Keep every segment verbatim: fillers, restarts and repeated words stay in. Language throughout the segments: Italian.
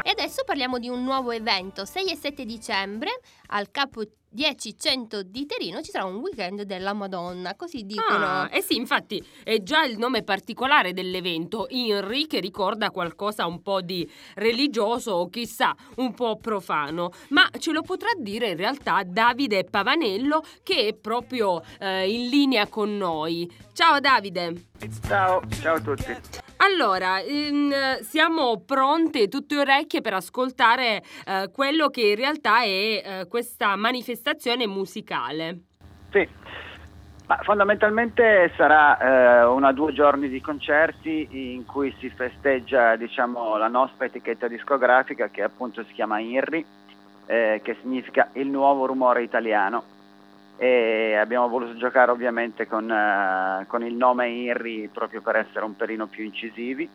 E adesso parliamo di un nuovo evento. sei e sette dicembre al Capo dieci cento di Terino ci sarà un weekend della Madonna, così dicono. Ah, eh sì, infatti è già il nome particolare dell'evento, Inri, che ricorda qualcosa un po' di religioso o chissà un po' profano, ma ce lo potrà dire in realtà Davide Pavanello, che è proprio eh, in linea con noi. Ciao Davide. Ciao, ciao a tutti. Allora, in, siamo pronte, tutte orecchie per ascoltare eh, quello che in realtà è eh, questa manifestazione musicale. Sì, ma fondamentalmente sarà eh, una due giorni di concerti in cui si festeggia, diciamo, la nostra etichetta discografica, che appunto si chiama Inri, eh, che significa il nuovo rumore italiano. E abbiamo voluto giocare ovviamente con, uh, con il nome Inri proprio per essere un pelino più incisivi.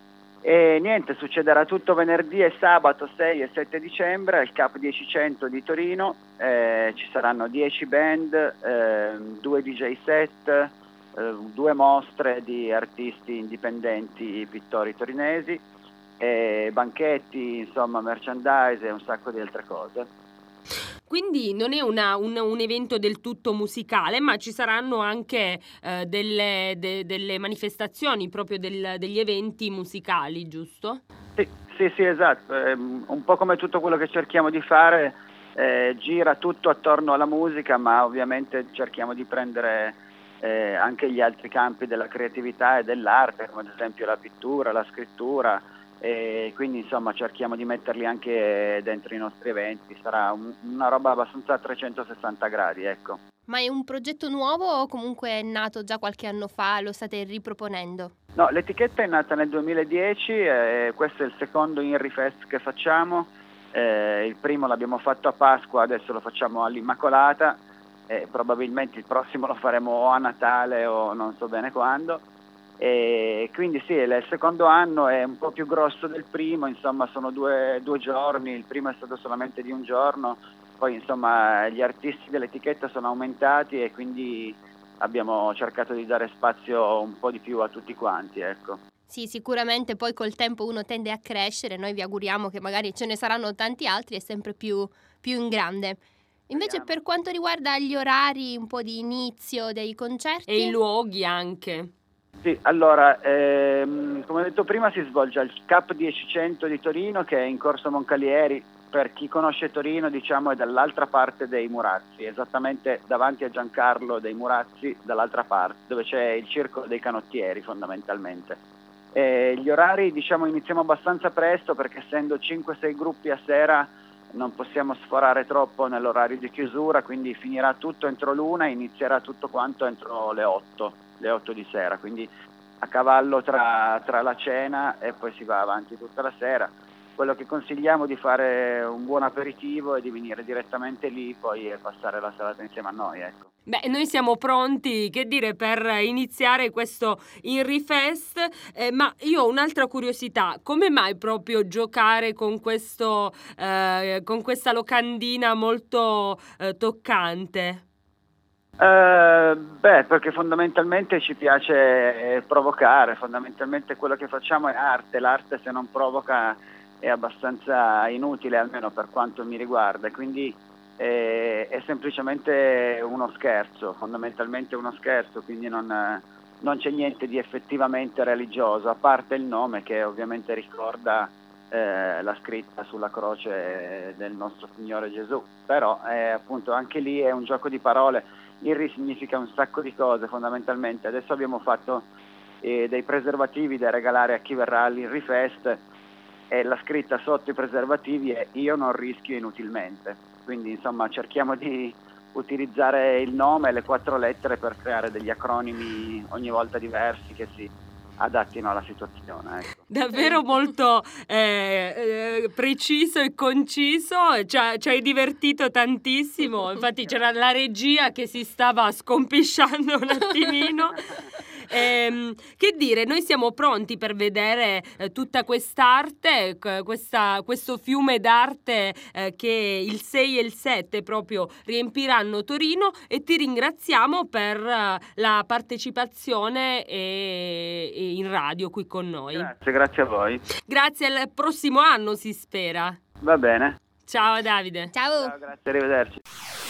E niente, succederà tutto venerdì e sabato sei e sette dicembre al Cap dieci cento di Torino. Eh, ci saranno dieci band, eh, due D J set, eh, due mostre di artisti indipendenti, pittori torinesi, eh, banchetti, insomma merchandise e un sacco di altre cose. Quindi non è una, un, un evento del tutto musicale, ma ci saranno anche eh, delle, de, delle manifestazioni, proprio del, degli eventi musicali, giusto? Sì, sì, sì, esatto. Eh, un po' come tutto quello che cerchiamo di fare, eh, gira tutto attorno alla musica, ma ovviamente cerchiamo di prendere eh, anche gli altri campi della creatività e dell'arte, come ad esempio la pittura, la scrittura. E quindi insomma cerchiamo di metterli anche dentro i nostri eventi. Sarà un, una roba abbastanza a trecentosessanta gradi, ecco. Ma è un progetto nuovo o comunque è nato già qualche anno fa, lo state riproponendo? No, l'etichetta è nata nel duemiladieci e questo è il secondo Inri Fest che facciamo. Eh, il primo l'abbiamo fatto a Pasqua, adesso lo facciamo all'Immacolata e probabilmente il prossimo lo faremo o a Natale o non so bene quando. E quindi sì, il secondo anno è un po' più grosso del primo, insomma sono due, due giorni, il primo è stato solamente di un giorno, poi insomma gli artisti dell'etichetta sono aumentati e quindi abbiamo cercato di dare spazio un po' di più a tutti quanti, ecco. Sì, sicuramente poi col tempo uno tende a crescere, noi vi auguriamo che magari ce ne saranno tanti altri e sempre più, più in grande. Invece Speriamo. per quanto riguarda gli orari, un po' di inizio dei concerti E i luoghi anche. Sì, allora, ehm, come ho detto prima si svolge al Cap dieci cento di Torino, che è in Corso Moncalieri. Per chi conosce Torino, diciamo, è dall'altra parte dei Murazzi, esattamente davanti a Giancarlo dei Murazzi, dall'altra parte, dove c'è il circolo dei canottieri fondamentalmente. E gli orari, diciamo, iniziamo abbastanza presto perché essendo cinque sei gruppi a sera non possiamo sforare troppo nell'orario di chiusura, quindi finirà tutto entro l'una e inizierà tutto quanto entro le otto. le otto di sera, quindi a cavallo tra, tra la cena e poi si va avanti tutta la sera. Quello che consigliamo è di fare un buon aperitivo e di venire direttamente lì poi e passare la serata insieme a noi, ecco. Beh, noi siamo pronti, che dire, per iniziare questo Inri Fest, eh, ma io ho un'altra curiosità: come mai proprio giocare con questo eh, con questa locandina molto eh, toccante? Uh, beh, perché fondamentalmente ci piace provocare, fondamentalmente quello che facciamo è arte, l'arte se non provoca è abbastanza inutile, almeno per quanto mi riguarda, quindi eh, è semplicemente uno scherzo, fondamentalmente uno scherzo, quindi non, non c'è niente di effettivamente religioso, a parte il nome che ovviamente ricorda eh, la scritta sulla croce del nostro Signore Gesù, però eh, appunto anche lì è un gioco di parole. Inri significa un sacco di cose fondamentalmente. Adesso abbiamo fatto eh, dei preservativi da regalare a chi verrà all'Inri Fest e la scritta sotto i preservativi è "io non rischio inutilmente", quindi insomma cerchiamo di utilizzare il nome e le quattro lettere per creare degli acronimi ogni volta diversi che si adattino alla situazione, ecco. Davvero molto eh, eh, preciso e conciso, ci, ha, ci hai divertito tantissimo, infatti c'era la regia che si stava scompisciando un attimino. Ehm, che dire, noi siamo pronti per vedere eh, tutta quest'arte, c- questa, questo fiume d'arte eh, che il sei e il sette proprio riempiranno Torino, e ti ringraziamo per eh, la partecipazione e, e in radio qui con noi. Grazie, grazie a voi. Grazie, al prossimo anno si spera. Va bene. Ciao Davide. Ciao. Ciao, grazie, arrivederci.